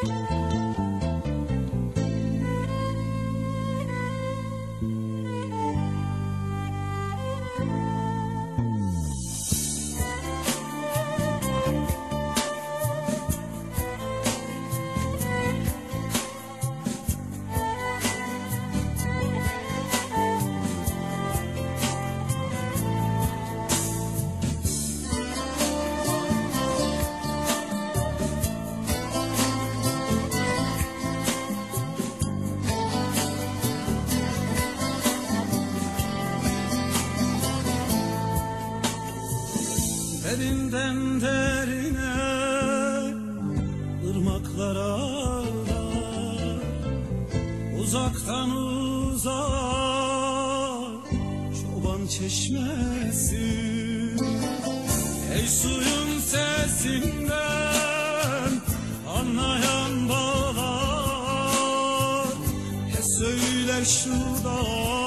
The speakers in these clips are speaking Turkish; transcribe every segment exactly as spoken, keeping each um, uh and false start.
Derinden derine ırmaklara dar, uzaktan uzağa çoban çeşmesi. Ey suyun sesinden anlayan bağlar, ne söyler şu dağ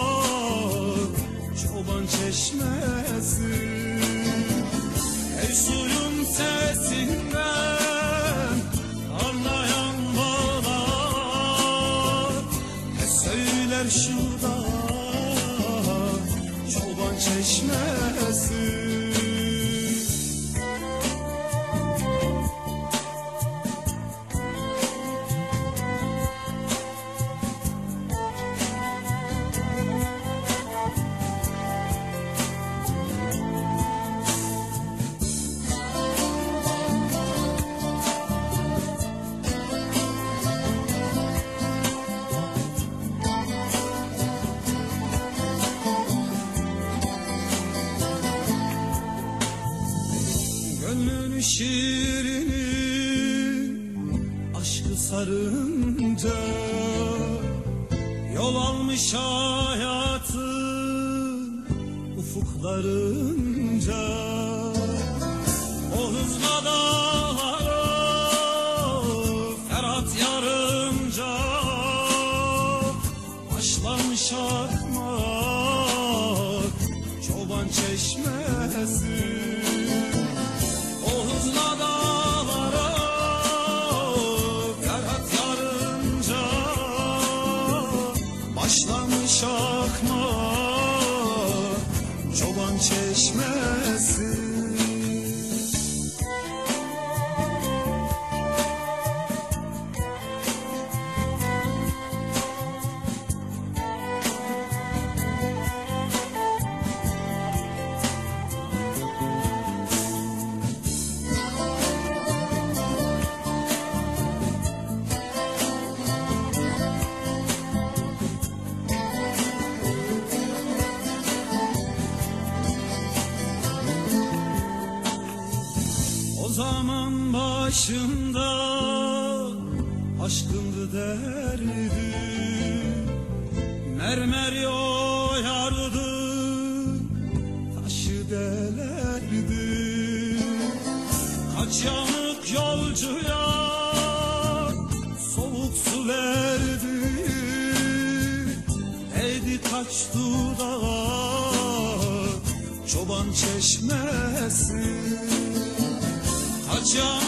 çoban çeşmesi. Ey suyun sesinden anlayan bağlar, ne söyler şu dağ çoban çeşmesi. Gönlün şiirini aşkı sarınca, yol almış hayatın ufuklarınca. O hızla dağları Ferhat yarınca, başlamış akmak çoban çeşmesi. Başlamış akma çoban çeşmesi. O zaman başımda aşkındı derdi, mermer yoyardı, taşı delerdi. Kaç yanık yolcuya soğuk su verdi, değdi kaç dudağa çoban çeşmesi. Kaç